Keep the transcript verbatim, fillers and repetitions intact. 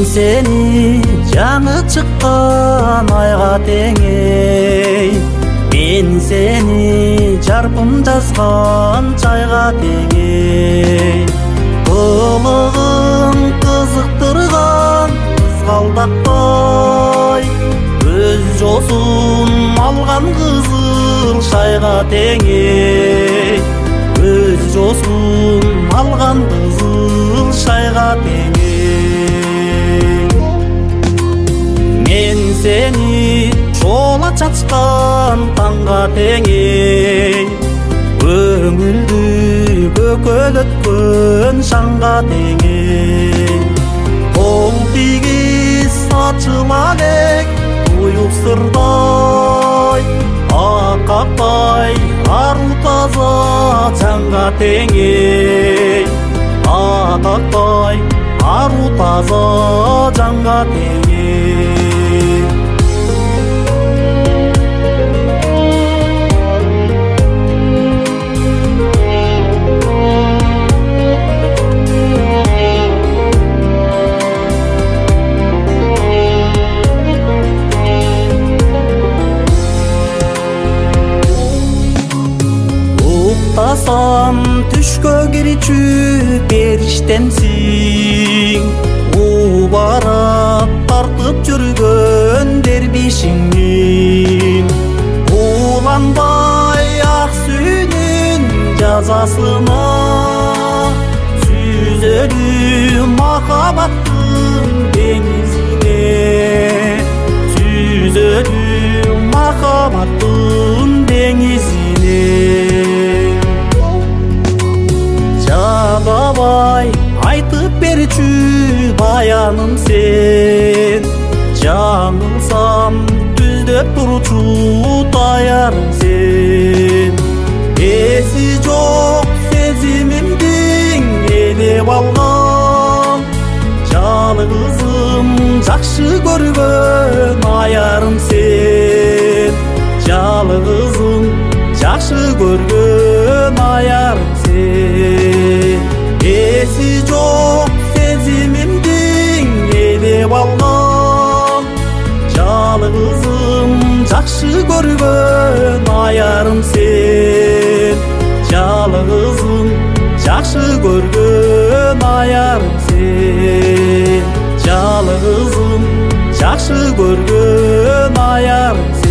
сени жаңы чыккан айга тең эй, мен сени жарпым жазган чайга тең эй. Кылыгың кызыктырган кызгалдактай, көз жосун алган кызыл шайга тең эй, көз жосун алган кызыл шайга тең эй. Мен сени шола чачкан таңга тең эй, көңүлдү көкөлөткөн шаңга тең эй. Кол тигиз сачыла элек туюп сырдай, акактай ару таза жаңга тең эй, акактай ару таза жаңга тең эй. Уктасам түшкө кирчү периштемсиң, убарап тартып жүргөн дербишиңмин. Уланбай ак сүйүнүн жазасына, сүзөлү махабаттын деңизине, сүзөлү махабаттын деңизине. Жадабай айтып берчү баяным сен, жаңылсам түздөп турчу таярым сен. Эси жок сезимимдин ээлеп алган, жалгызым жакшы көргөн аярым сен, жалгызым жакшы көргөн аярым сен. Эси жок сезимимдин ээлеп алган, жалгызым жакшы көргөн аярым сен, жалгызым жакшы көргөн аярым сен, жалгызым жакшы көргөн аярым сен.